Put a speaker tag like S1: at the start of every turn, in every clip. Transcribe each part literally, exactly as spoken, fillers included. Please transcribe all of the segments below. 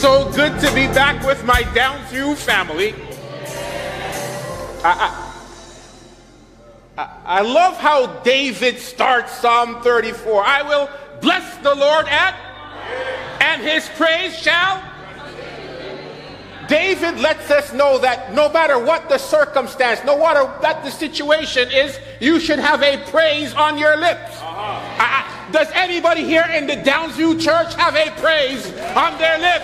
S1: So good to be back with my Downsview family. I, I, I love how David starts Psalm thirty-four. I will bless the Lord at, and his praise shall. David lets us know that no matter what the circumstance, no matter what the situation is, you should have a praise on your lips. Uh-huh. Uh, does anybody here in the Downsview Church have a praise on their lips?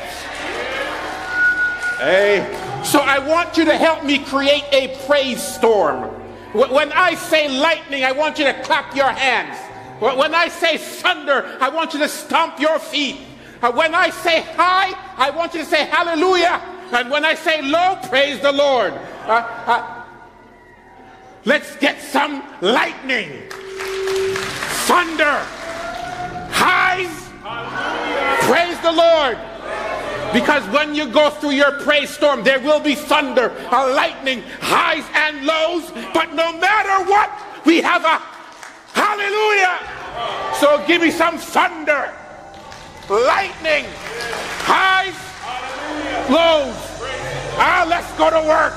S1: Hey, so I want you to help me create a praise storm. When I say lightning, I want you to clap your hands. When I say thunder, I want you to stomp your feet. When I say high, I want you to say hallelujah. And when I say low, praise the Lord. Uh, uh, let's get some lightning, thunder, highs. Hallelujah. Praise the Lord. Because when you go through your praise storm, there will be thunder, a lightning, highs and lows. But no matter what, we have a hallelujah. So give me some thunder, lightning, highs, lows. Ah, let's go to work.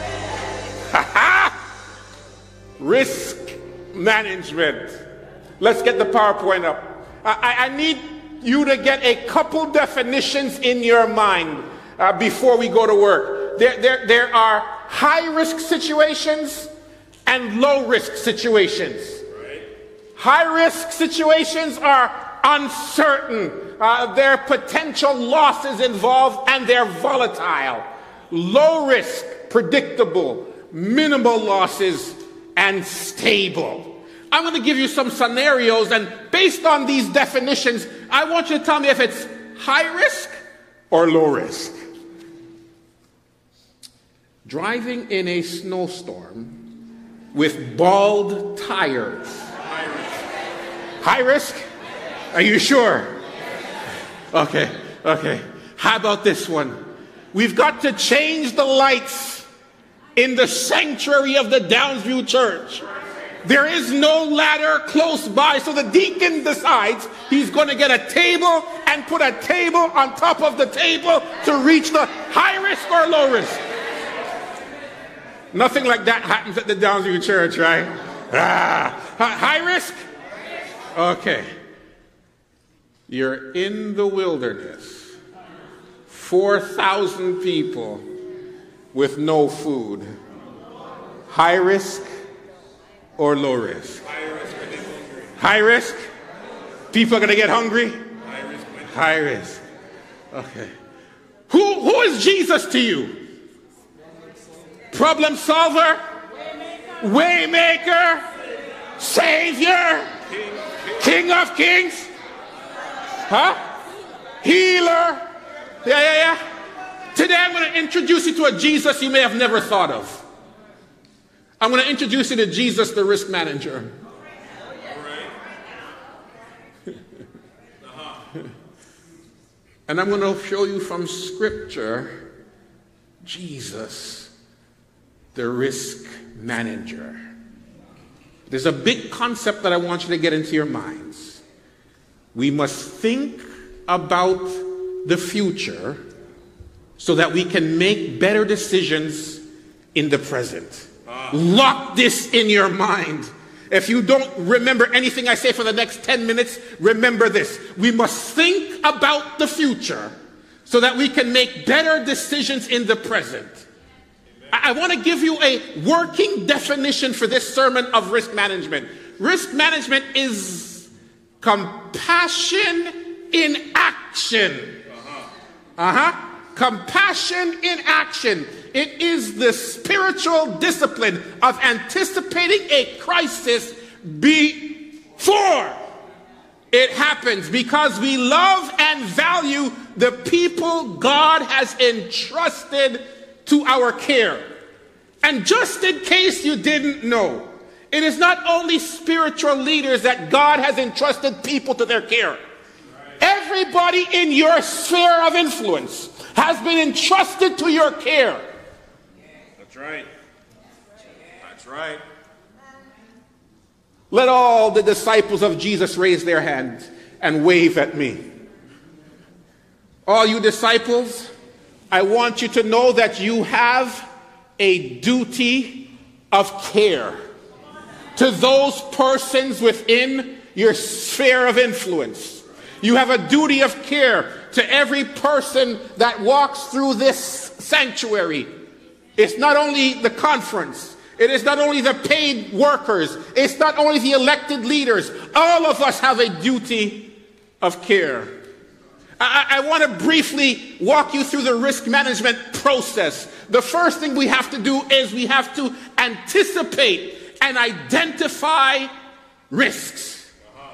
S1: Risk management. Let's get the PowerPoint up. I, I need you to get a couple definitions in your mind uh, before we go to work. There, there, there are high-risk situations and low-risk situations. Right. High-risk situations are uncertain. Uh, there are potential losses involved, and they're volatile. Low-risk, predictable, minimal losses, and stable. I'm going to give you some scenarios, and based on these definitions, I want you to tell me if it's high risk or low risk. Driving in a snowstorm with bald tires. High risk. High risk? Are you sure? Okay, okay. How about this one? We've got to change the lights in the sanctuary of the Downsview Church. There is no ladder close by, so the deacon decides he's going to get a table and put a table on top of the table to reach the high risk or low risk. Nothing like that happens at the Downsview Church, right? Ah, high risk? Okay. You're in the wilderness. four thousand people with no food. High risk or low risk?
S2: High risk.
S1: High risk? People are going to get hungry?
S2: High risk.
S1: High risk. Okay. Who, who is Jesus to you? Problem solver? Waymaker? Savior? King of kings? Huh? Healer? Yeah, yeah, yeah. Today I'm going to introduce you to a Jesus you may have never thought of. I'm going to introduce you to Jesus, the risk manager. And I'm going to show you from Scripture, Jesus, the risk manager. There's a big concept that I want you to get into your minds. We must think about the future so that we can make better decisions in the present. Lock this in your mind. If you don't remember anything I say for the next ten minutes, remember this. We must think about the future so that we can make better decisions in the present. I, I want to give you a working definition for this sermon of risk management. Risk management is compassion in action. Uh-huh. Compassion in action. It is the spiritual discipline of anticipating a crisis before it happens, because we love and value the people God has entrusted to our care. And just in case you didn't know, it is not only spiritual leaders that God has entrusted people to their care. Everybody in your sphere of influence has been entrusted to your care.
S2: That's right. That's right.
S1: Let all the disciples of Jesus raise their hands and wave at me. All you disciples, I want you to know that you have a duty of care to those persons within your sphere of influence. You have a duty of care to every person that walks through this sanctuary. It's not only the conference. It is not only the paid workers. It's not only the elected leaders. All of us have a duty of care. I, I want to briefly walk you through the risk management process. The first thing we have to do is we have to anticipate and identify risks.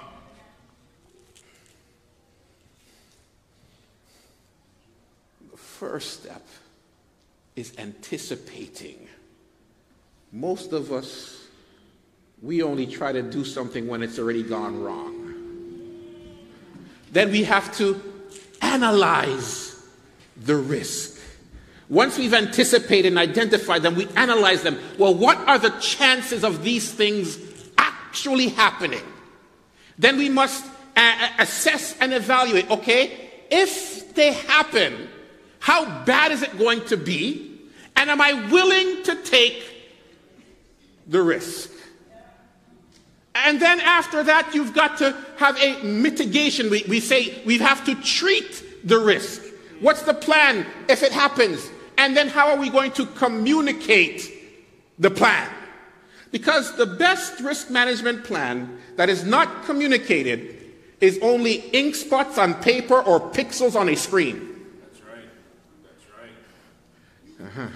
S1: The first step is anticipating. Most of us, we only try to do something when it's already gone wrong. Then we have to analyze the risk. Once we've anticipated and identified them, we analyze them. Well, what are the chances of these things actually happening? Then we must uh, assess and evaluate, okay, if they happen, how bad is it going to be? And am I willing to take the risk? And then after that, you've got to have a mitigation. We, we say we have to treat the risk. What's the plan if it happens? And then how are we going to communicate the plan? Because the best risk management plan that is not communicated is only ink spots on paper or pixels on a screen.
S2: That's right. That's right.
S1: Uh-huh.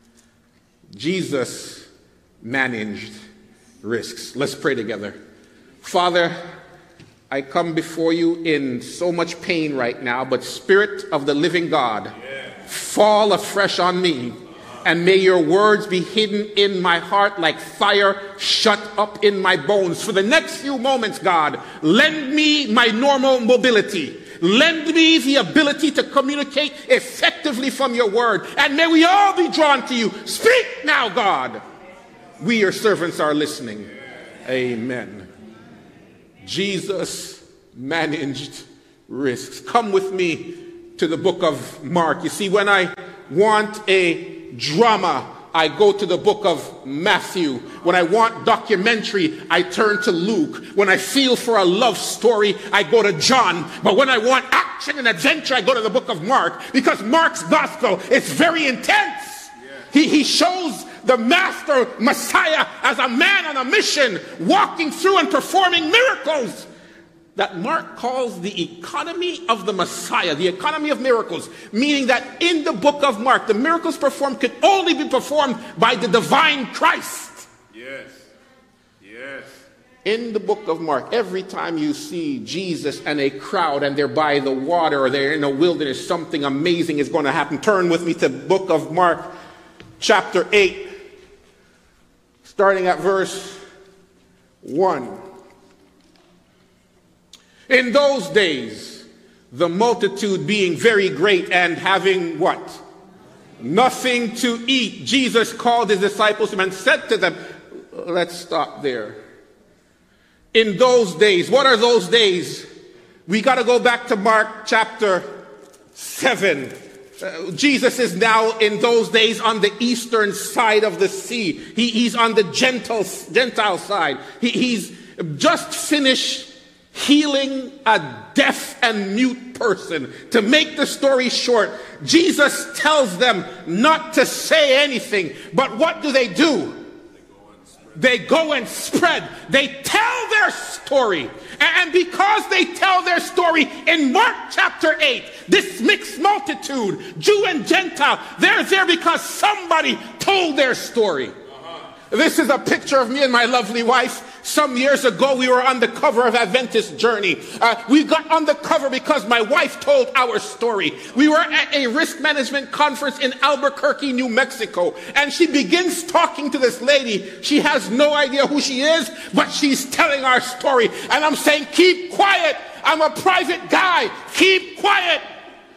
S1: Jesus managed risks. Let's pray together. Father, I come before you in so much pain right now, but Spirit of the living God, fall afresh on me, and may your words be hidden in my heart like fire shut up in my bones. For the next few moments, God, lend me my normal mobility. Lend me the ability to communicate effectively from your word. And may we all be drawn to you. Speak now, God. We, your servants, are listening. Amen. Jesus managed risks. Come with me to the book of Mark. You see, when I want a drama, I go to the book of Matthew. When I want documentary, I turn to Luke. When I feel for a love story, I go to John. But when I want action and adventure, I go to the book of Mark, because Mark's gospel is very intense. He, he shows the master Messiah as a man on a mission, walking through and performing miracles that Mark calls the economy of the Messiah, the economy of miracles, meaning that in the book of Mark, the miracles performed could only be performed by the divine Christ.
S2: Yes. Yes.
S1: In the book of Mark, every time you see Jesus and a crowd and they're by the water or they're in a wilderness, something amazing is going to happen. Turn with me to the book of Mark, chapter eight, starting at verse one. In those days, the multitude being very great and having what? Nothing to eat, Jesus called his disciples and said to them, let's stop there. In those days, what are those days? We got to go back to Mark chapter seven. Uh, Jesus is now in those days on the eastern side of the sea. He, he's on the Gentile, Gentile side. He, he's just finished healing a deaf and mute person. To make the story short, Jesus tells them not to say anything. But what do they do? They go and spread. They tell their story. And because they tell their story in Mark chapter eight, this mixed multitude, Jew and Gentile, they're there because somebody told their story. This is a picture of me and my lovely wife. Some years ago, we were on the cover of Adventist Journey. Uh, we got on the cover because my wife told our story. We were at a risk management conference in Albuquerque, New Mexico. And she begins talking to this lady. She has no idea who she is, but she's telling our story. And I'm saying, keep quiet. I'm a private guy. Keep quiet.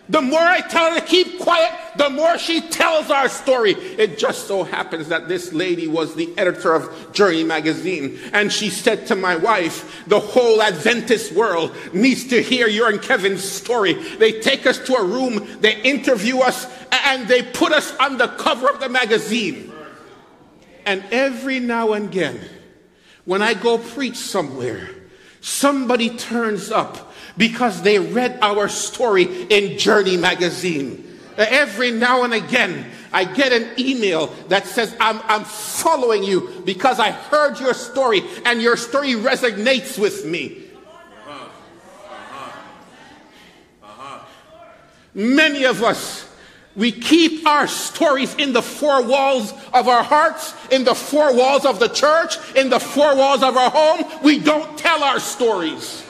S1: The more I tell her to keep quiet, the more she tells our story. It just so happens that this lady was the editor of Journey magazine. And she said to my wife, the whole Adventist world needs to hear your and Kevin's story. They take us to a room, they interview us, and they put us on the cover of the magazine. And every now and again, when I go preach somewhere, somebody turns up because they read our story in Journey magazine. Every now and again, I get an email that says, I'm, I'm following you because I heard your story and your story resonates with me. Uh-huh. Uh-huh. Uh-huh. Many of us, we keep our stories in the four walls of our hearts, in the four walls of the church, in the four walls of our home. We don't tell our stories.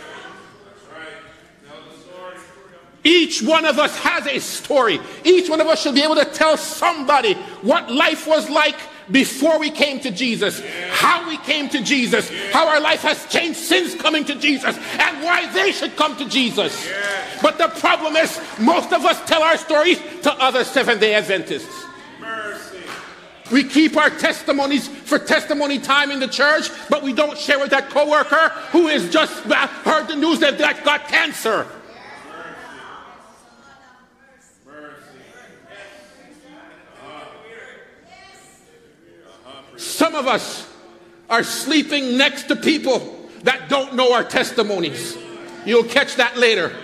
S1: Each one of us has a story. Each one of us should be able to tell somebody what life was like before we came to Jesus, how we came to Jesus, how our life has changed since coming to Jesus, and why they should come to Jesus. But the problem is, most of us tell our stories to other Seventh-day Adventists. Mercy. We keep our testimonies for testimony time in the church, but we don't share with that coworker who has just heard the news that that got cancer. Some of us are sleeping next to people that don't know our testimonies. You'll catch that later.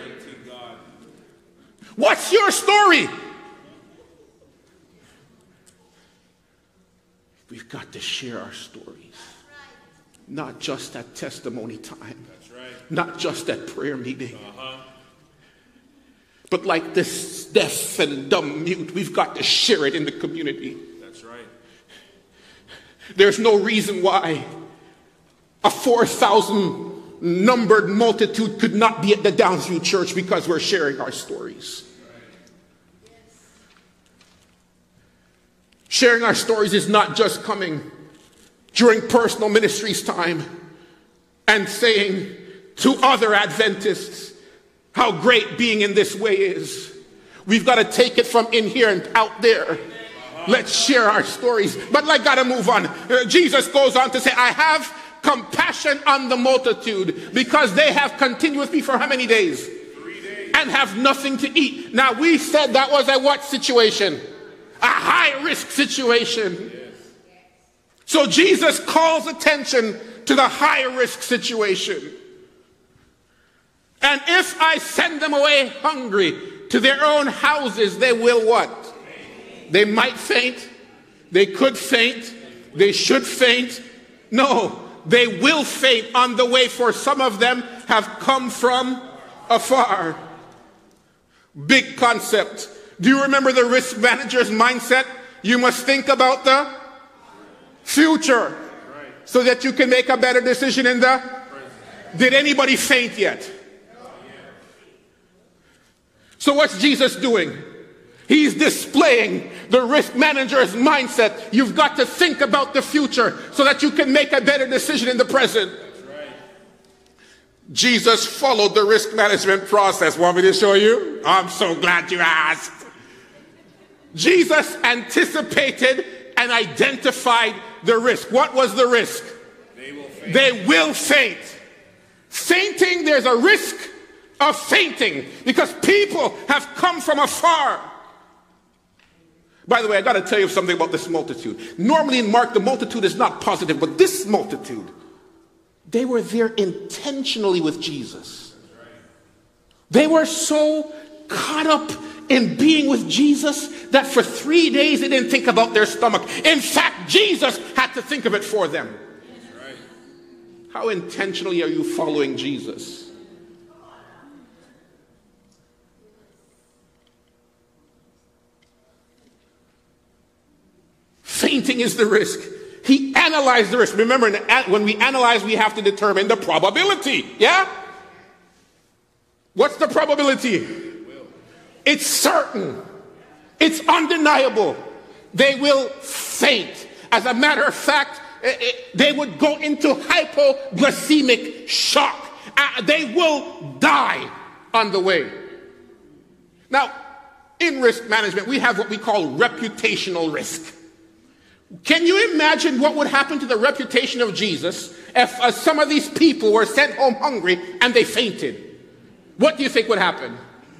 S1: What's your story? We've got to share our stories. Not just at testimony time. Not just at prayer meeting. But like this deaf and dumb mute, we've got to share it in the community. There's no reason why a four thousand numbered multitude could not be at the Downsview Church because we're sharing our stories. Sharing our stories is not just coming during personal ministries time and saying to other Adventists how great being in this way is. We've got to take it from in here and out there. Let's share our stories. But I gotta move on. Uh, Jesus goes on to say, I have compassion on the multitude because they have continued with me for how many days? Three days. And have nothing to eat. Now we said that was a what situation? A high risk situation. Yes. So Jesus calls attention to the high risk situation. And if I send them away hungry to their own houses, they will what? They might faint. They could faint. They should faint. No, they will faint on the way, for some of them have come from afar. Big concept. Do you remember the risk manager's mindset? You must think about the future so that you can make a better decision in the... Did anybody faint yet? So what's Jesus doing? He's displaying the risk manager's mindset. You've got to think about the future so that you can make a better decision in the present. That's right. Jesus followed the risk management process. Want me to show you? I'm so glad you asked. Jesus anticipated and identified the risk. What was the risk? They will faint. They will faint. Fainting, there's a risk of fainting because people have come from afar. By the way, I got to tell you something about this multitude. Normally in Mark, the multitude is not positive, but this multitude, they were there intentionally with Jesus. They were so caught up in being with Jesus that for three days they didn't think about their stomach. In fact, Jesus had to think of it for them. How intentionally are you following Jesus? Fainting is the risk. He analyzed the risk. Remember, when we analyze, we have to determine the probability. Yeah? What's the probability? It's certain. It's undeniable. They will faint. As a matter of fact, they would go into hypoglycemic shock. They will die on the way. Now, in risk management, we have what we call reputational risk. Can you imagine what would happen to the reputation of Jesus if uh, some of these people were sent home hungry and they fainted? What do you think would happen?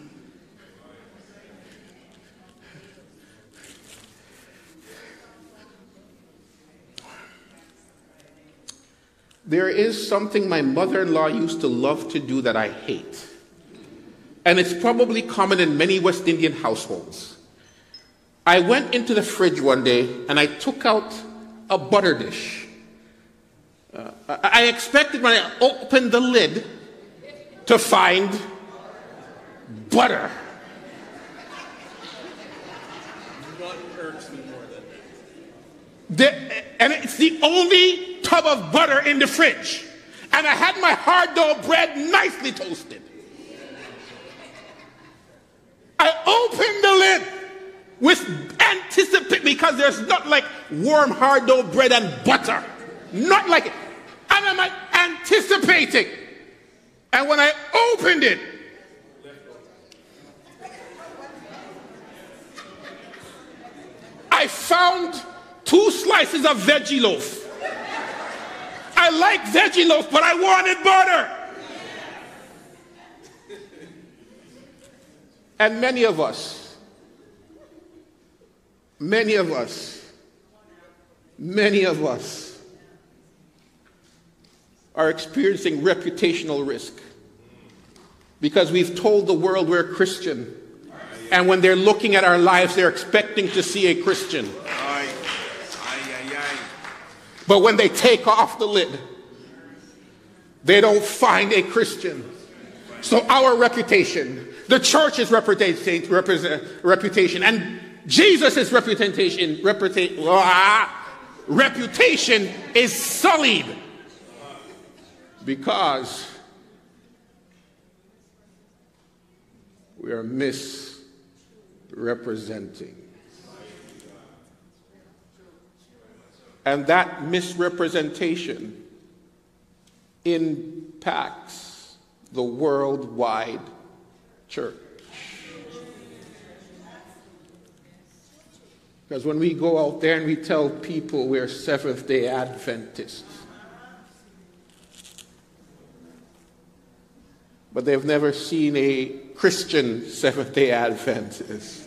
S1: There is something my mother-in-law used to love to do that I hate. And it's probably common in many West Indian households. I went into the fridge one day and I took out a butter dish. Uh, I expected when I opened the lid to find butter. The, and it's the only tub of butter in the fridge. And I had my hard dough bread nicely toasted. I opened the lid with anticipation, because there's not like warm hard dough bread and butter. Not like it. And I'm like anticipating. And when I opened it, I found two slices of veggie loaf. I like veggie loaf, but I wanted butter. And many of us, many of us, many of us are experiencing reputational risk because we've told the world we're a Christian. And when they're looking at our lives, they're expecting to see a Christian. But when they take off the lid, they don't find a Christian. So our reputation, the church's reputation, reputation and Jesus' reputation, reputation, reputation is sullied because we are misrepresenting. And that misrepresentation impacts the worldwide church. Because when we go out there and we tell people we're Seventh-day Adventists, but they've never seen a Christian Seventh-day Adventist,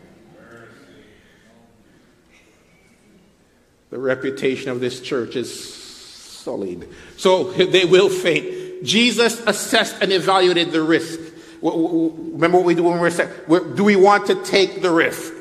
S1: the reputation of this church is sullied. So they will faint. Jesus assessed and evaluated the risk. Remember what we do when we're saying, do we want to take the risk?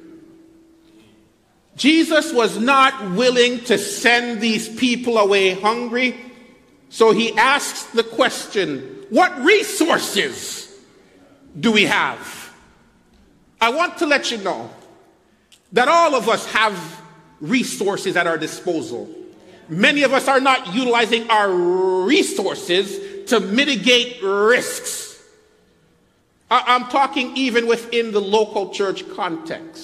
S1: Jesus was not willing to send these people away hungry. So he asks the question, what resources do we have? I want to let you know that all of us have resources at our disposal. Many of us are not utilizing our resources to mitigate risks. I- I'm talking even within the local church context.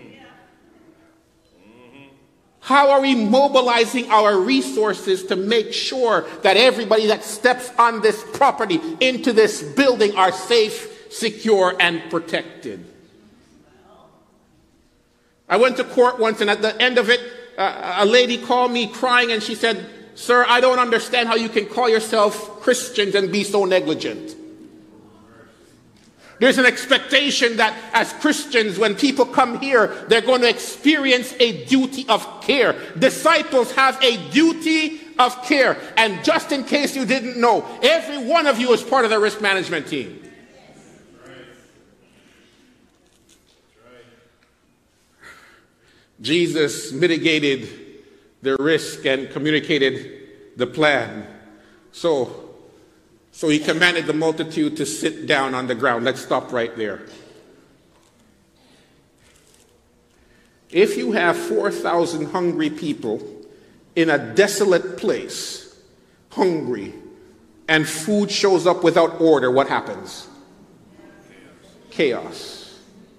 S1: How are we mobilizing our resources to make sure that everybody that steps on this property, into this building, are safe, secure, and protected? I went to court once, and at the end of it, uh, a lady called me crying, and she said, "Sir, I don't understand how you can call yourself Christians and be so negligent." There's an expectation that as Christians, when people come here, they're going to experience a duty of care. Disciples have a duty of care. And just in case you didn't know, every one of you is part of the risk management team. Jesus mitigated the risk and communicated the plan. So, so he commanded the multitude to sit down on the ground. Let's stop right there. If you have four thousand hungry people in a desolate place, hungry, and food shows up without order, what happens? Chaos.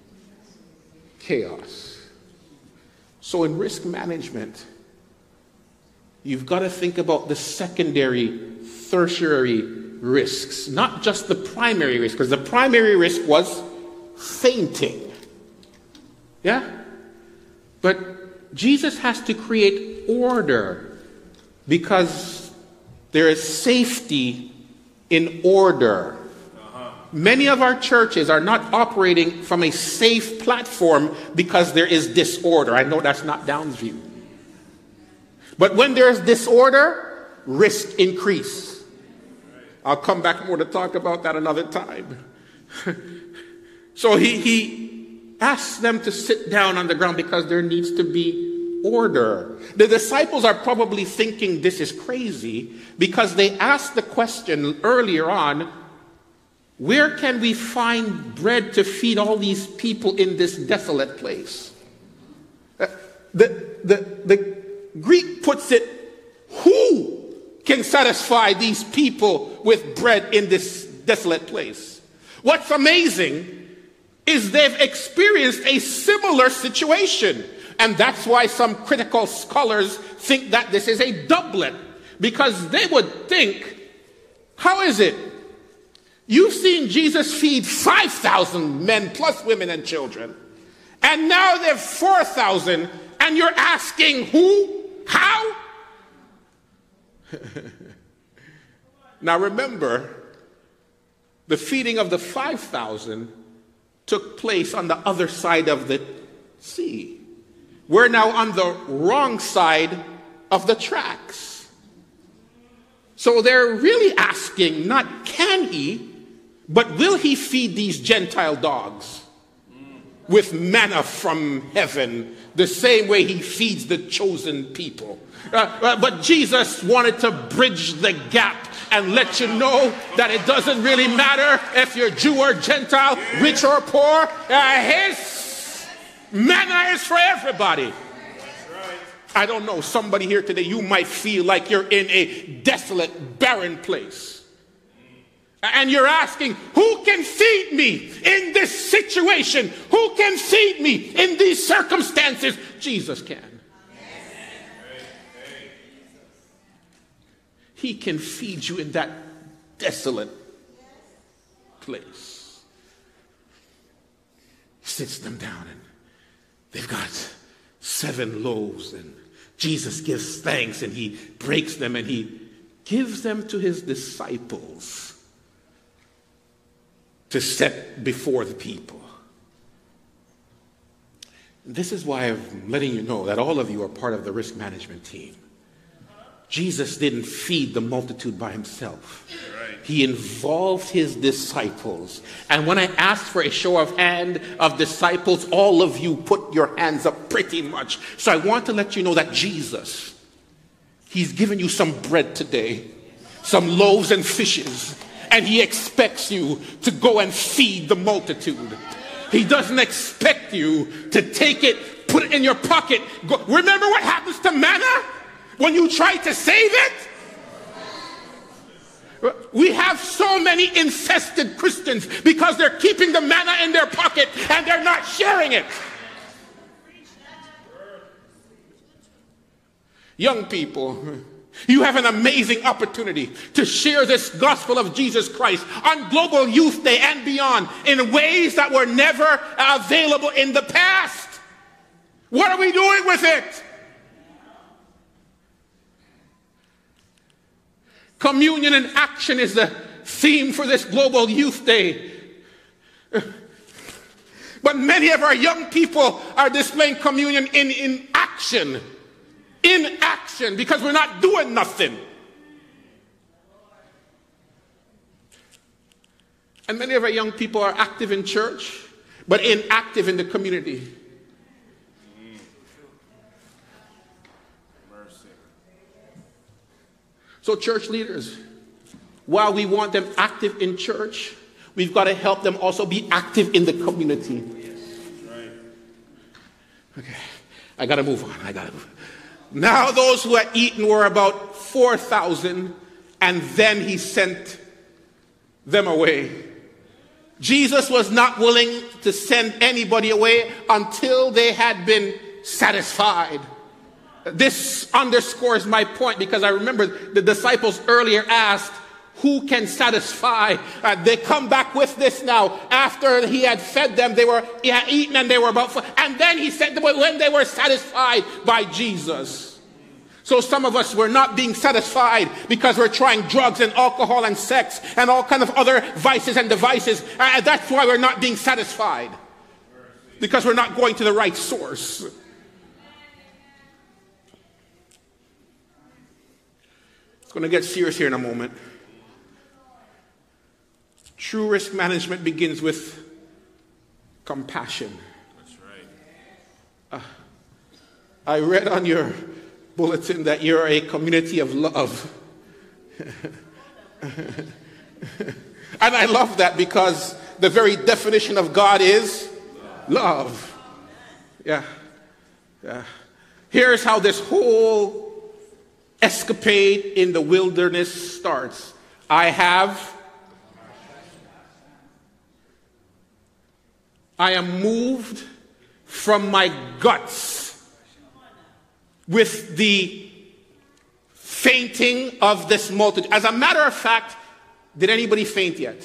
S1: Chaos. So in risk management, you've got to think about the secondary, tertiary risks, not just the primary risk, because the primary risk was fainting. Yeah? But Jesus has to create order because there is safety in order. Uh-huh. Many of our churches are not operating from a safe platform because there is disorder. I know that's not Downsview. But when there's disorder, risk increase. I'll come back more to talk about that another time. So he, he asks them to sit down on the ground because there needs to be order. The disciples are probably thinking this is crazy because they asked the question earlier on, where can we find bread to feed all these people in this desolate place? Uh, the, the, the Greek puts it, who can satisfy these people with bread in this desolate place? What's amazing is they've experienced a similar situation. And that's why some critical scholars think that this is a doublet. Because they would think, how is it? You've seen Jesus feed five thousand men plus women and children. And now they're four thousand. And you're asking who? How? Now remember, the feeding of the five thousand took place on the other side of the sea. We're now on the wrong side of the tracks. So they're really asking, not can he, but will he feed these Gentile dogs with manna from heaven, the same way he feeds the chosen people? Uh, uh, but Jesus wanted to bridge the gap and let you know that it doesn't really matter if you're Jew or Gentile, rich or poor. Uh, his manna is for everybody. I don't know, somebody here today, you might feel like you're in a desolate, barren place. And you're asking, who can feed me in this situation? Who can feed me in these circumstances? Jesus can. He can feed you in that desolate place. He sits them down and they've got seven loaves and Jesus gives thanks and he breaks them and he gives them to his disciples to set before the people. This is why I'm letting you know that all of you are part of the risk management team. Jesus didn't feed the multitude by himself. Right. He involved his disciples. And when I asked for a show of hand of disciples, all of you put your hands up pretty much. So I want to let you know that Jesus, he's given you some bread today, some loaves and fishes, and he expects you to go and feed the multitude. He doesn't expect you to take it, put it in your pocket. Go. Remember what happens to manna? When you try to save it, we have so many infested Christians because they're keeping the manna in their pocket and they're not sharing it. Young people, you have an amazing opportunity to share this gospel of Jesus Christ on Global Youth Day and beyond in ways that were never available in the past. What are we doing with it? Communion in action is the theme for this Global Youth Day. But many of our young people are displaying communion in, in action. In action, because we're not doing nothing. And many of our young people are active in church, but inactive in the community. So church leaders, while we want them active in church, we've got to help them also be active in the community. Okay, I got to move on. I got to move on. Now those who had eaten were about four thousand, and then he sent them away. Jesus was not willing to send anybody away until they had been satisfied. This underscores my point because I remember the disciples earlier asked, who can satisfy? Uh, they come back with this now. After he had fed them, they were he had eaten and they were about, and then he said when they were satisfied by Jesus. So some of us were not being satisfied because we're trying drugs and alcohol and sex and all kind of other vices and devices. Uh, that's why we're not being satisfied, because we're not going to the right source. It's going to get serious here in a moment. True risk management begins with compassion.
S2: That's right.
S1: Uh, I read on your bulletin that you're a community of love. And I love that, because the very definition of God is love. Yeah. Yeah. Here's how this whole escapade in the wilderness starts. I have I am moved from my guts with the fainting of this multitude. As a matter of fact, did anybody faint yet?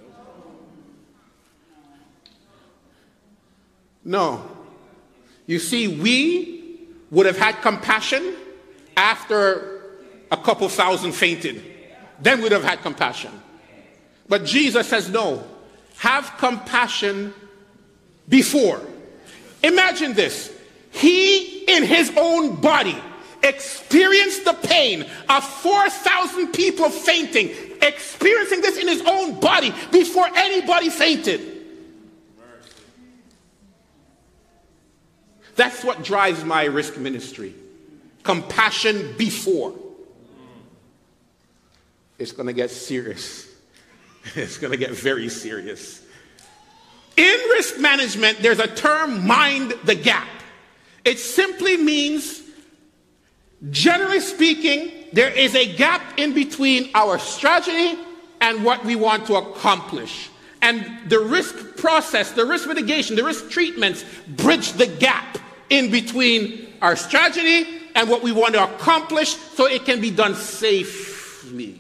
S1: No. You see, we would have had compassion after a couple thousand fainted. Then we'd have had compassion. But Jesus says, no, have compassion before. Imagine this. He, in his own body, experienced the pain of four thousand people fainting, experiencing this in his own body before anybody fainted. That's what drives my risk ministry. Compassion before. It's going to get serious. It's going to get very serious. In risk management, there's a term, mind the gap. It simply means, generally speaking, there is a gap in between our strategy and what we want to accomplish. And the risk process, the risk mitigation, the risk treatments bridge the gap in between our strategy and what we want to accomplish so it can be done safely.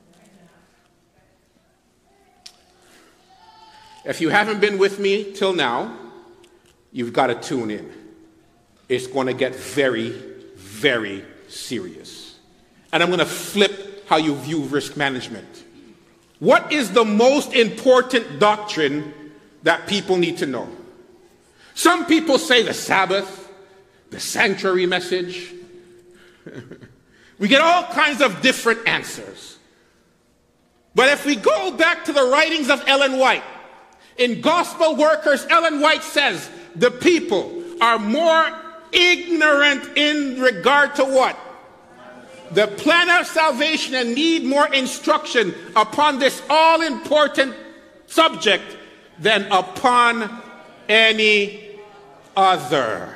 S1: If you haven't been with me till now, you've got to tune in. It's going to get very, very serious. And I'm going to flip how you view risk management. What is the most important doctrine that people need to know? Some people say the Sabbath, the sanctuary message. We get all kinds of different answers. But if we go back to the writings of Ellen White, in Gospel Workers, Ellen White says the people are more ignorant in regard to what? The plan of salvation, and need more instruction upon this all-important subject than upon any other.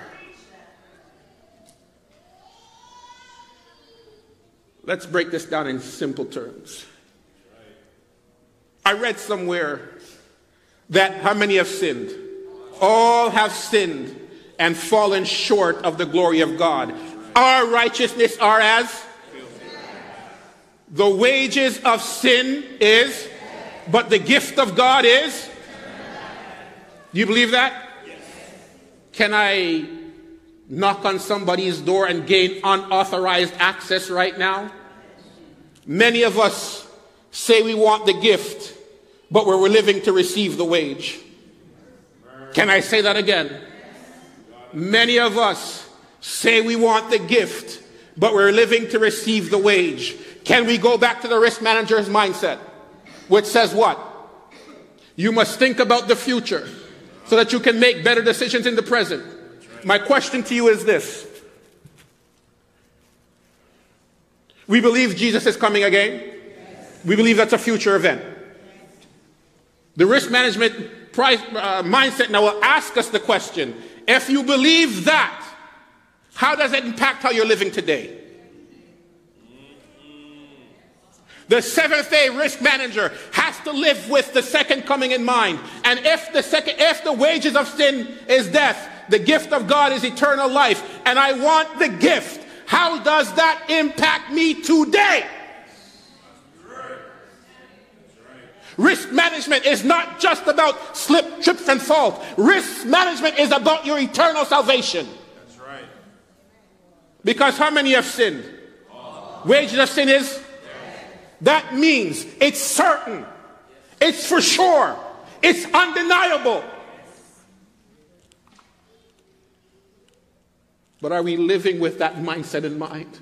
S1: Let's break this down in simple terms. I read somewhere that how many have sinned? All have sinned and fallen short of the glory of God. Our righteousness are as the wages of sin is, but the gift of God is. Do you believe that? Can I knock on somebody's door and gain unauthorized access right now? Many of us say we want the gift, but we're living to receive the wage. Can I say that again? Many of us say we want the gift, but we're living to receive the wage. Can we go back to the risk manager's mindset, which says what? You must think about the future so that you can make better decisions in the present. My question to you is this. We believe Jesus is coming again. We believe that's a future event. The risk management price, uh, mindset now will ask us the question, if you believe that, how does it impact how you're living today? The Seventh-day risk manager has to live with the second coming in mind. And if the second, if the wages of sin is death, the gift of God is eternal life, and I want the gift, how does that impact me today? Risk management is not just about slip, trips, and falls. Risk management is about your eternal salvation.
S2: That's right.
S1: Because how many have sinned? All. Wages of sin is? Yes. That means it's certain. It's for sure. It's undeniable. But are we living with that mindset in mind?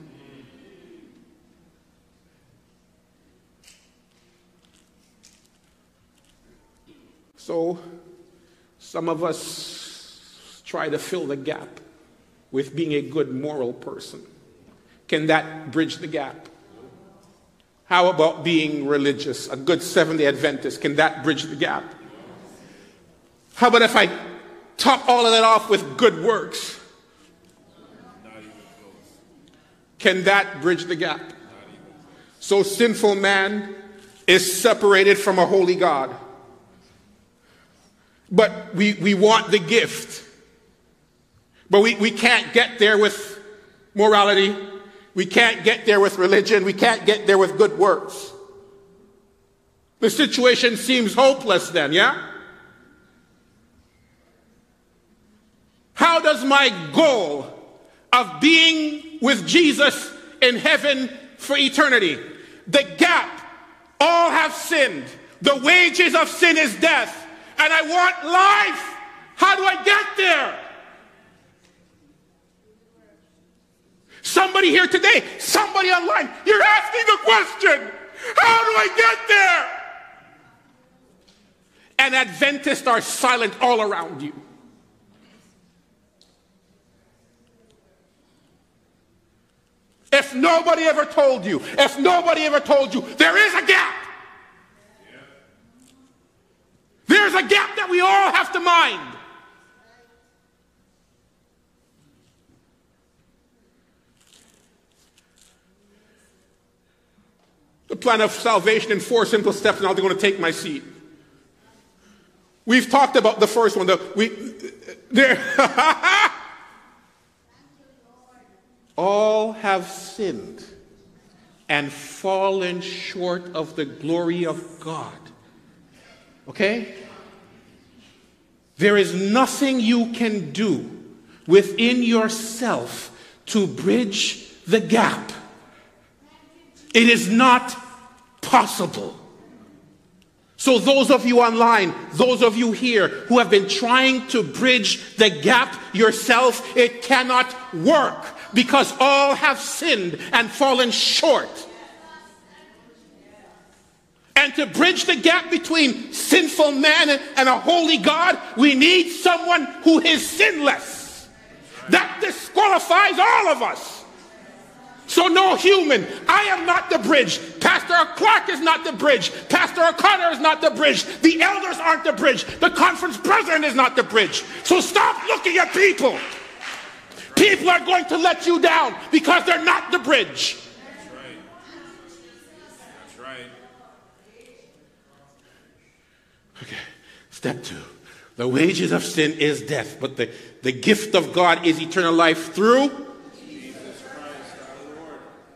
S1: So, some of us try to fill the gap with being a good moral person. Can that bridge the gap? How about being religious, a good Seventh-day Adventist? Can that bridge the gap? How about if I top all of that off with good works? Can that bridge the gap? So sinful man is separated from a holy God. But we, we want the gift. But we, we can't get there with morality. We can't get there with religion. We can't get there with good works. The situation seems hopeless then, yeah? How does my goal of being with Jesus in heaven for eternity, the gap, all have sinned. The wages of sin is death. And I want life. How do I get there? Somebody here today, somebody online, you're asking the question, how do I get there? And Adventists are silent all around you. If nobody ever told you, if nobody ever told you, there is a gap. There's a gap that we all have to mind. The plan of salvation in four simple steps. Now they're going to take my seat. We've talked about the first one. The, we, there. All have sinned and fallen short of the glory of God. Okay? There is nothing you can do within yourself to bridge the gap. It is not possible. So those of you online, those of you here who have been trying to bridge the gap yourself, it cannot work because all have sinned and fallen short. And to bridge the gap between sinful man and a holy God, we need someone who is sinless. That disqualifies all of us. So no human, I am not the bridge. Pastor Clark is not the bridge. Pastor O'Connor is not the bridge. The elders aren't the bridge. The conference president is not the bridge. So stop looking at people. People are going to let you down because they're not the bridge.
S2: That's right. That's right.
S1: Okay, step two. The wages of sin is death, but the, the gift of God is eternal life through
S2: Jesus Christ our Lord.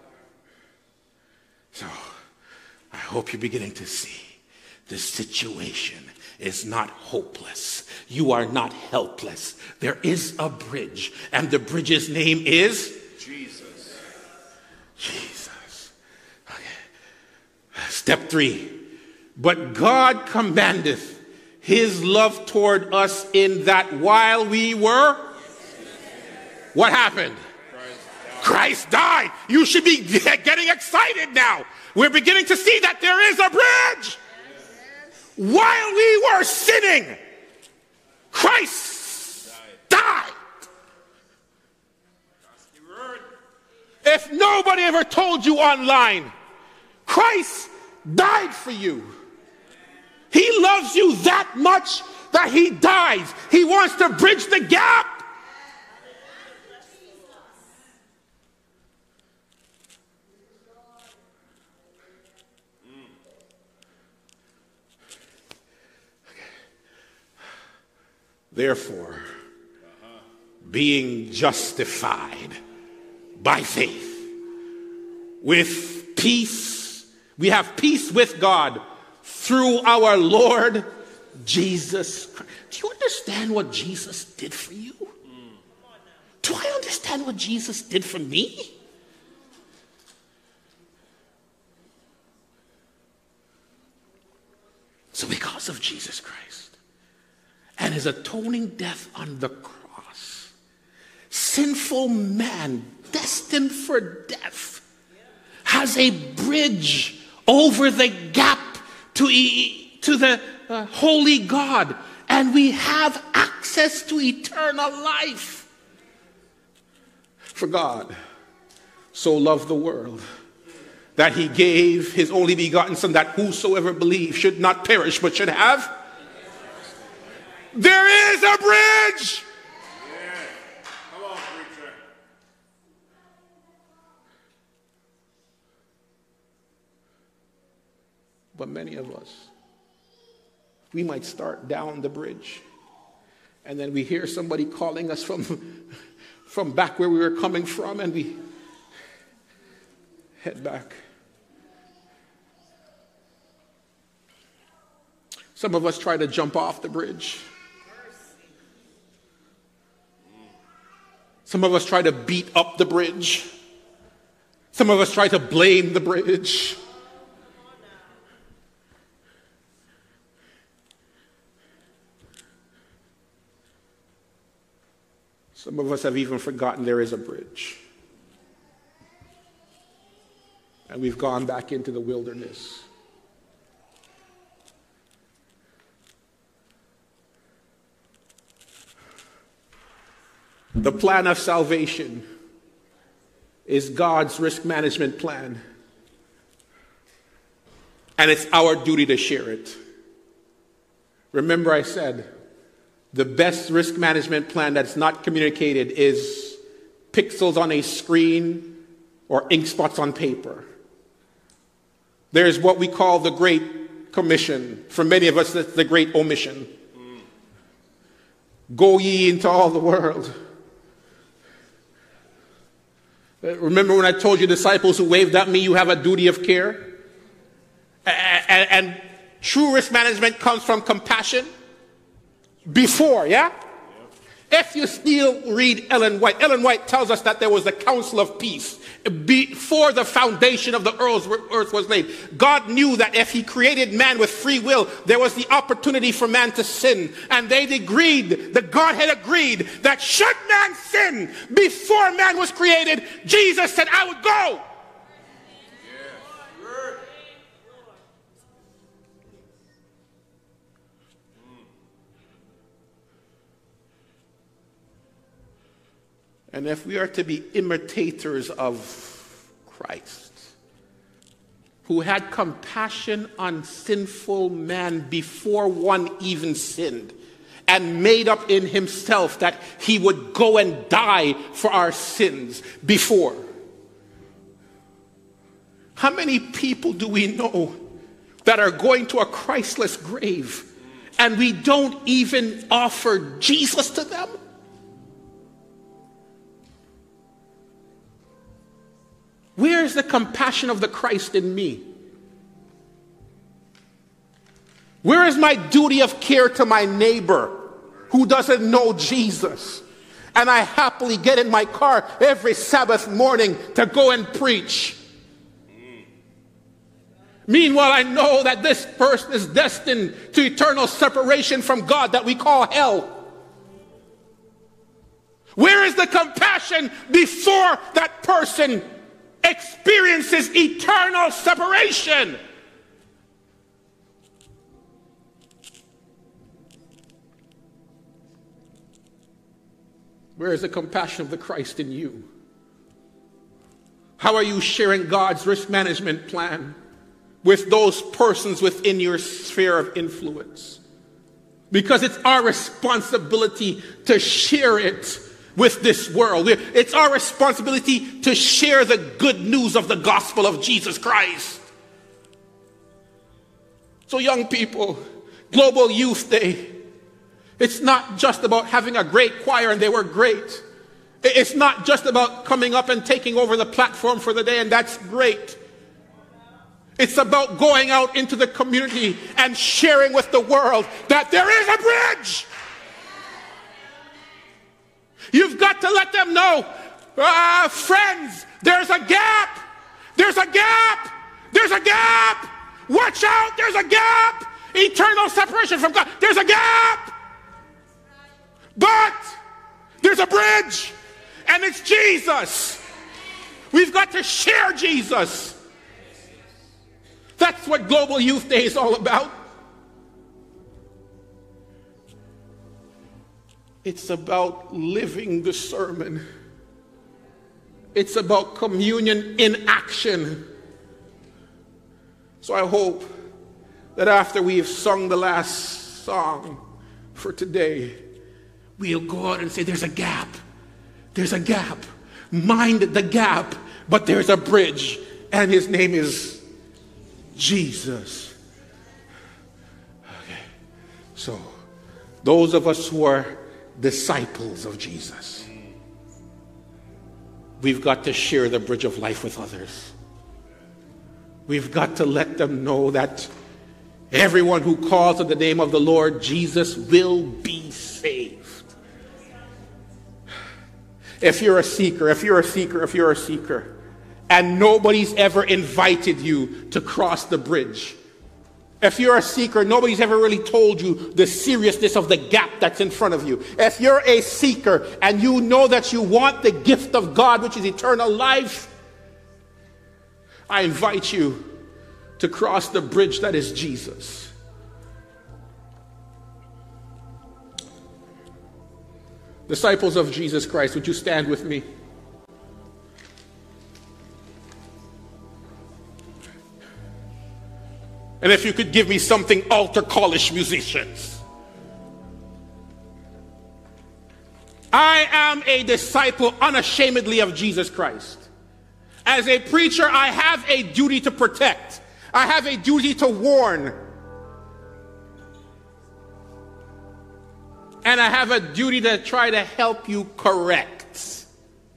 S1: So, I hope you're beginning to see the situation is not hopeless. You are not helpless. There is a bridge, and the bridge's name is
S2: Jesus.
S1: Jesus. Okay. Step three. But God commandeth his love toward us in that while we were, what happened? Christ died. Christ died. You should be getting excited now. We're beginning to see that there is a bridge. While we were sinning, Christ died. If nobody ever told you online, Christ died for you. He loves you that much that he dies. He wants to bridge the gap. Therefore, uh-huh. being justified by faith, with peace, we have peace with God through our Lord Jesus Christ. Do you understand what Jesus did for you? Do I understand what Jesus did for me? So because of Jesus Christ and his atoning death on the cross, sinful man destined for death has a bridge over the gap to, e- to the uh, holy God, and we have access to eternal life. For God so loved the world that he gave his only begotten Son, that whosoever believes should not perish but should have. There is a bridge.
S2: Yeah. Come on, preacher.
S1: But many of us, we might start down the bridge, and then we hear somebody calling us from, from back where we were coming from, and we head back. Some of us try to jump off the bridge. Some of us try to beat up the bridge. Some of us try to blame the bridge. Some of us have even forgotten there is a bridge. And we've gone back into the wilderness. The plan of salvation is God's risk management plan. And it's our duty to share it. Remember I said, the best risk management plan that's not communicated is pixels on a screen or ink spots on paper. There's what we call the Great Commission. For many of us, that's the Great Omission. Mm. Go ye into all the world. Remember when I told you disciples who waved at me, you have a duty of care? And, and true risk management comes from compassion. Before, yeah? If you still read Ellen White, Ellen White tells us that there was a council of peace before the foundation of the earth was laid. God knew that if he created man with free will, there was the opportunity for man to sin. And they agreed, the Godhead agreed, that should man sin before man was created, Jesus said, I would go. And if we are to be imitators of Christ, who had compassion on sinful man before one even sinned, and made up in himself that he would go and die for our sins before. How many people do we know that are going to a Christless grave and we don't even offer Jesus to them? Where is the compassion of the Christ in me? Where is my duty of care to my neighbor who doesn't know Jesus? And I happily get in my car every Sabbath morning to go and preach. Meanwhile, I know that this person is destined to eternal separation from God that we call hell. Where is the compassion before that person experiences eternal separation? Where is the compassion of the Christ in you? How are you sharing God's risk management plan with those persons within your sphere of influence? Because it's our responsibility to share it with this world. It's our responsibility to share the good news of the gospel of Jesus Christ. So young people, Global Youth Day, it's not just about having a great choir, and they were great. It's not just about coming up and taking over the platform for the day, and that's great. It's about going out into the community and sharing with the world that there is a bridge. You've got to let them know, uh, friends, there's a gap. There's a gap. There's a gap. Watch out, there's a gap. Eternal separation from God. There's a gap. But there's a bridge, and it's Jesus. We've got to share Jesus. That's what Global Youth Day is all about. It's about living the sermon. It's about communion in action. So I hope that after we've sung the last song for today, we'll go out and say, there's a gap. There's a gap. Mind the gap, but there's a bridge, and his name is Jesus. Okay. So, those of us who are disciples of Jesus, we've got to share the bridge of life with others. We've got to let them know that everyone who calls on the name of the Lord Jesus will be saved. If you're a seeker, if you're a seeker, if you're a seeker, and nobody's ever invited you to cross the bridge. If you're a seeker, nobody's ever really told you the seriousness of the gap that's in front of you. If you're a seeker and you know that you want the gift of God, which is eternal life, I invite you to cross the bridge that is Jesus. Disciples of Jesus Christ, would you stand with me? And if you could give me something altar callish, musicians. I am a disciple unashamedly of Jesus Christ. As a preacher, I have a duty to protect. I have a duty to warn. And I have a duty to try to help you correct.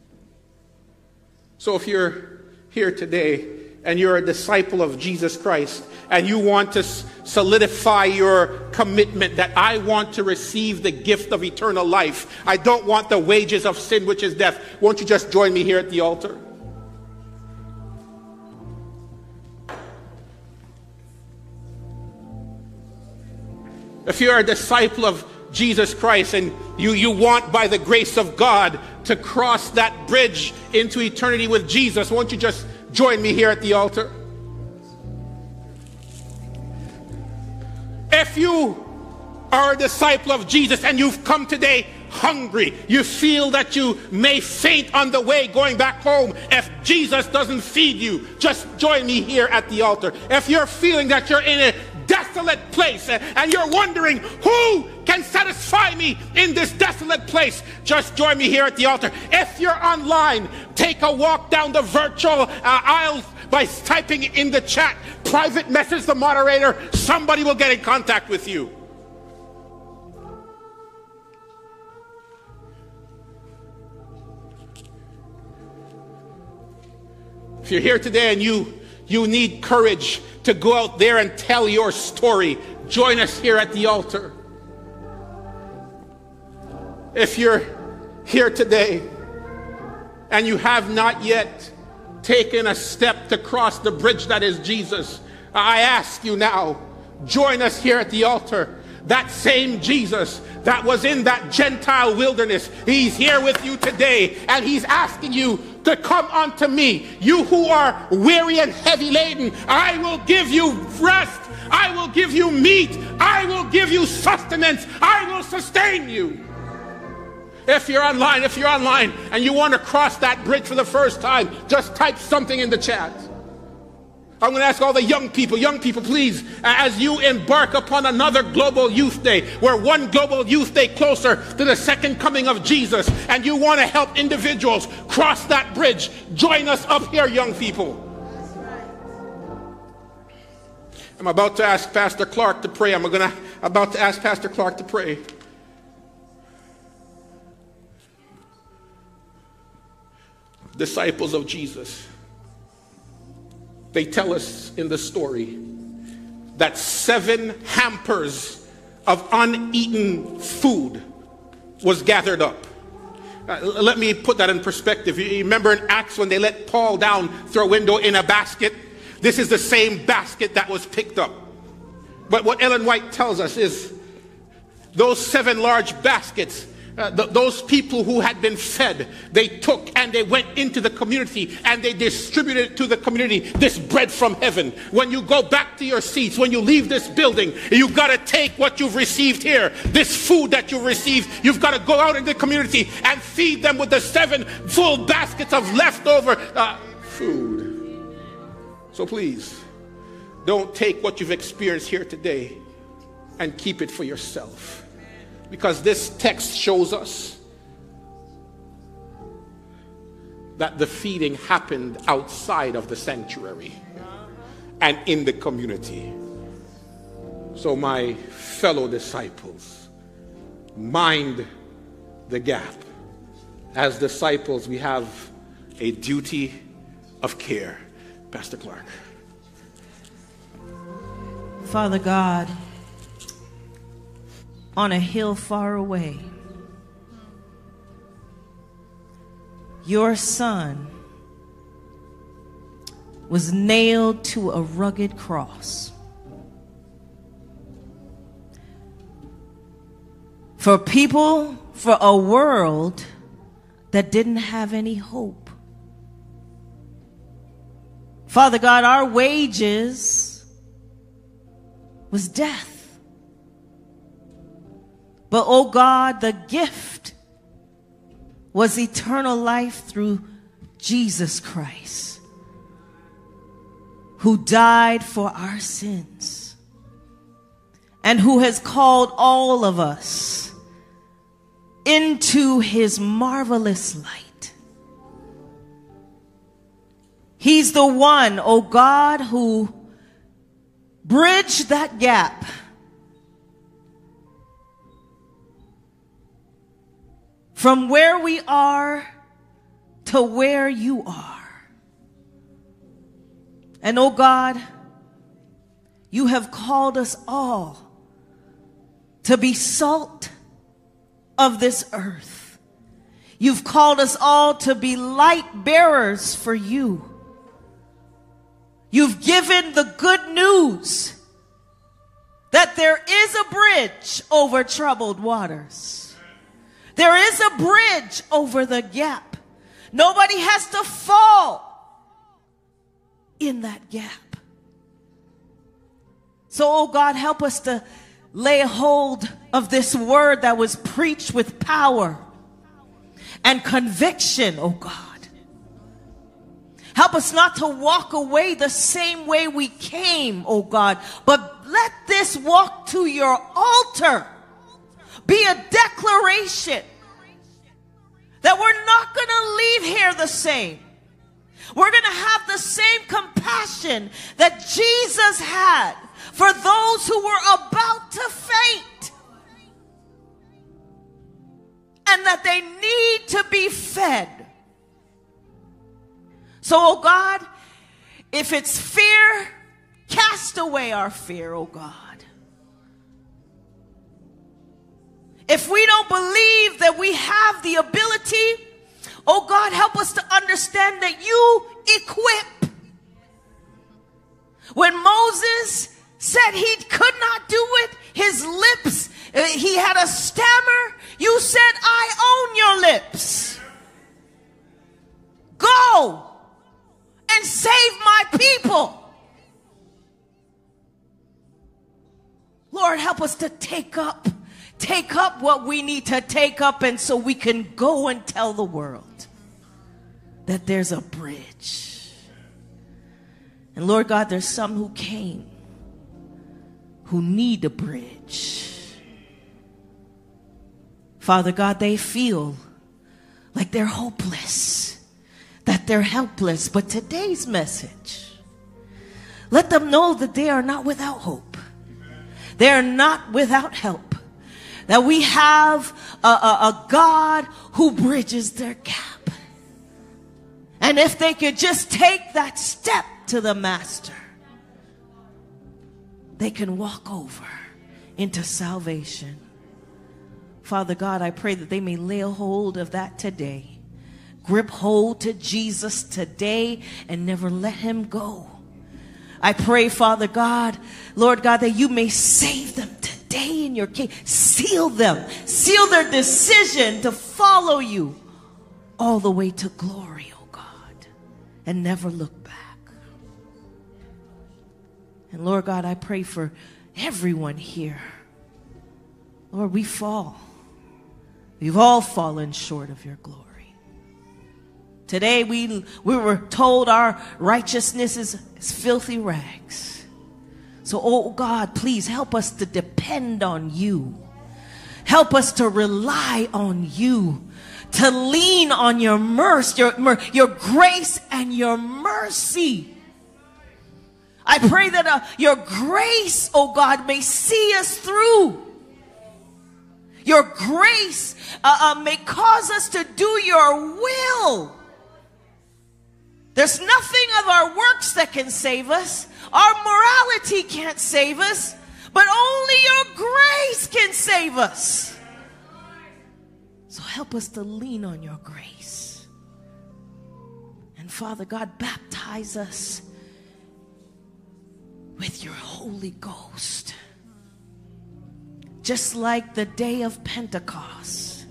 S1: So if you're here today and you're a disciple of Jesus Christ, and you want to solidify your commitment that I want to receive the gift of eternal life, I don't want the wages of sin, which is death, won't you just join me here at the altar? If you're a disciple of Jesus Christ and you, you want by the grace of God to cross that bridge into eternity with Jesus, won't you just join me here at the altar? If you are a disciple of Jesus and you've come today hungry, you feel that you may faint on the way going back home if Jesus doesn't feed you, just join me here at the altar. If you're feeling that you're in a desolate place and you're wondering who can satisfy me in this desolate place, just join me here at the altar. If you're online, take a walk down the virtual uh, aisles by typing in the chat, private message the moderator, somebody will get in contact with you. If you're here today and you you need courage to go out there and tell your story, join us here at the altar. If you're here today and you have not yet taken a step to cross the bridge that is Jesus, I ask you now, join us here at the altar. That same Jesus that was in that Gentile wilderness, he's here with you today, and he's asking you to come unto me, you who are weary and heavy laden. I will give you rest. I will give you meat. I will give you sustenance. I will sustain you. If you're online, if you're online and you want to cross that bridge for the first time, just type something in the chat. I'm going to ask all the young people, young people, please, as you embark upon another Global Youth Day, we're one Global Youth Day closer to the second coming of Jesus, and you want to help individuals cross that bridge, join us up here, young people. I'm about to ask Pastor Clark to pray. I'm going to about to ask Pastor Clark to pray. Disciples of Jesus. They tell us in the story that seven hampers of uneaten food was gathered up. Uh, let me put that in perspective. You remember in Acts when they let Paul down through a window in a basket? This is the same basket that was picked up. But what Ellen White tells us is those seven large baskets, uh, th- those people who had been fed, they took and they went into the community and they distributed to the community this bread from heaven. When you go back to your seats, when you leave this building, you've got to take what you've received here, this food that you've received, you've got to go out in the community and feed them with the seven full baskets of leftover uh, food. So please, don't take what you've experienced here today and keep it for yourself. Because this text shows us that the feeding happened outside of the sanctuary and in the community. So my fellow disciples, mind the gap. As disciples, we have a duty of care. Pastor Clark.
S3: Father God, on a hill far away, your son was nailed to a rugged cross for people, for a world that didn't have any hope. Father God, our wages was death. But, oh God, the gift was eternal life through Jesus Christ, who died for our sins and who has called all of us into his marvelous light. He's the one, oh God, who bridged that gap from where we are to where you are. And oh God, you have called us all to be salt of this earth. You've called us all to be light bearers for you. You've given the good news that there is a bridge over troubled waters. There is a bridge over the gap. Nobody has to fall in that gap. So, oh God, help us to lay hold of this word that was preached with power and conviction, oh God. Help us not to walk away the same way we came, oh God, but let this walk to your altar be a declaration that we're not going to leave here the same. We're going to have the same compassion that Jesus had for those who were about to faint, and that they need to be fed. So, oh God, if it's fear, cast away our fear, oh God. If we don't believe that we have the ability, oh God, help us to understand that you equip. When Moses said he could not do it, his lips, uh, he had a stammer, you said, I own your lips. Go and save my people. Lord, help us to take up Take up what we need to take up, and so we can go and tell the world that there's a bridge. And Lord God, there's some who came who need a bridge. Father God, they feel like they're hopeless, that they're helpless. But today's message, let them know that they are not without hope. They are not without help. That we have a, a, a God who bridges their gap. And if they could just take that step to the Master, they can walk over into salvation. Father God, I pray that they may lay hold of that today. Grip hold to Jesus today and never let him go. I pray, Father God, Lord God, that you may save them today in your kingdom. Seal them. Seal their decision to follow you all the way to glory, oh God, and never look back. And Lord God, I pray for everyone here. Lord, we fall. We've all fallen short of your glory. Today we, we were told our righteousness is, is filthy rags. So, oh God, please help us to depend on you. Help us to rely on you. To lean on your mercy, your, your grace and your mercy. I pray that uh, your grace, oh God, may see us through. Your grace uh, uh, may cause us to do your will. There's nothing of our works that can save us. Our morality can't save us. But only your grace can save us. So help us to lean on your grace. And Father God, baptize us with your Holy Ghost. Just like the day of Pentecost.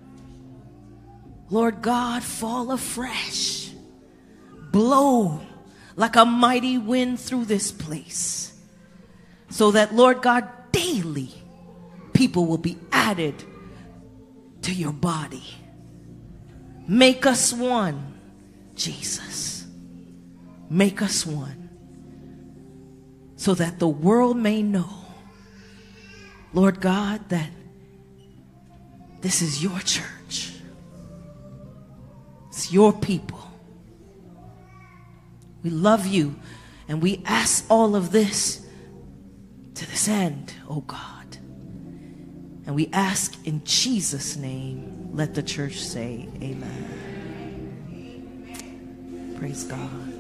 S3: Lord God, fall afresh. Blow like a mighty wind through this place. So that, Lord God, daily people will be added to your body. Make us one, Jesus. Make us one. So that the world may know, Lord God, that this is your church. It's your people. We love you, and we ask all of this to this end, oh God. And we ask in Jesus' name, let the church say amen. Praise God.